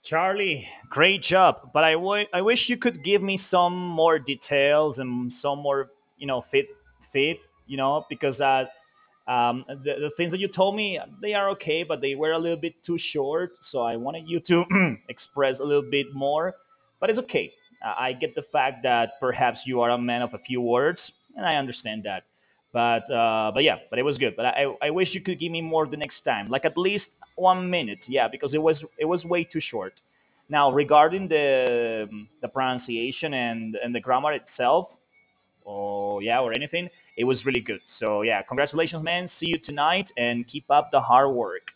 Charlie, great job. But I wish you could give me some more details and some more, fit, because the things that you told me, they are okay, but they were a little bit too short. So I wanted you to express a little bit more, but it's okay. I get the fact that perhaps you are a man of a few words, and I understand that. But yeah, but it was good. But I wish you could give me more the next time, like at least 1 minute. Yeah, because it was way too short. Now regarding the pronunciation and the grammar itself, or yeah, or anything, it was really good. So yeah, congratulations, man. See you tonight, and keep up the hard work.